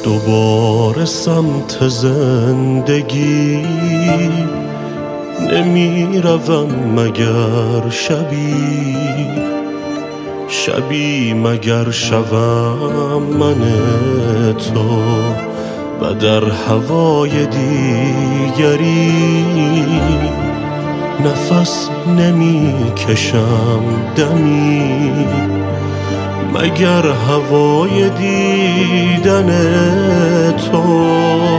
دوباره سمت زندگی نمی روم مگر شبی مگر شوم من تو و در هوای دیگری نفس نمی کشم دمی مگر هوای دیدن تو.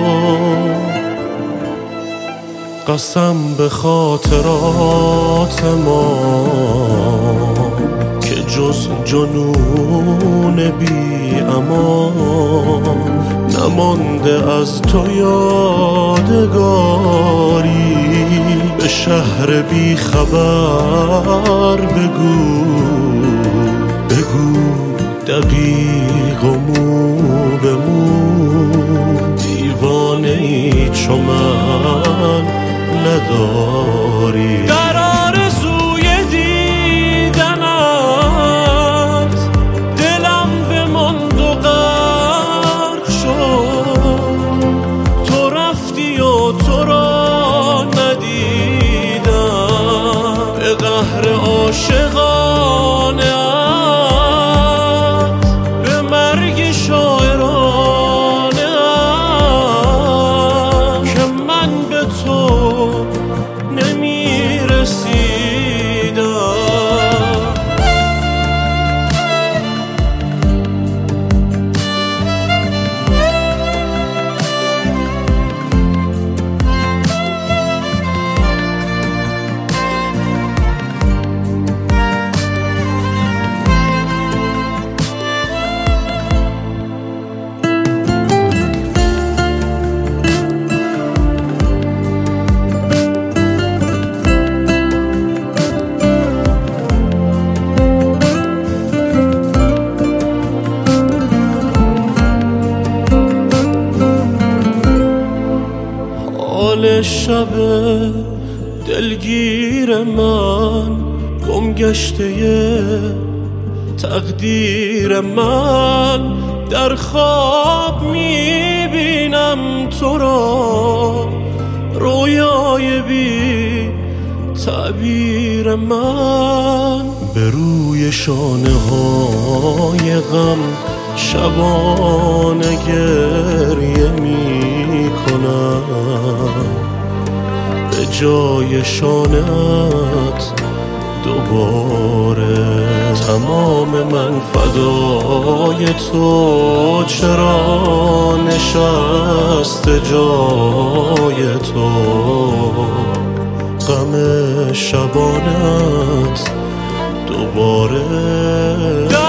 قسم به خاطرات ما که جز جنون بی امان نمانده از تو یادگاری. به شهر بی خبر بگو دقیق و مو به مو دیوانه ای چو من نداری. در آرزوی دیدنت دلم بماند و غرق شد. تو رفتی و تو را ندیدم به قهر عاشقانه به مرگ شاعرانه که من به تو نمی رسیدم. حال شب دلگیر من گم گشته تقدیر من در خواب میبینم تو را رویای بی تعبیر من به روی شانه های غم شبانه گریه می کنم به جای شانه‌ات دوباره تمام من فدای تو چرا نشست جای تو غم شبانه‌ات دوباره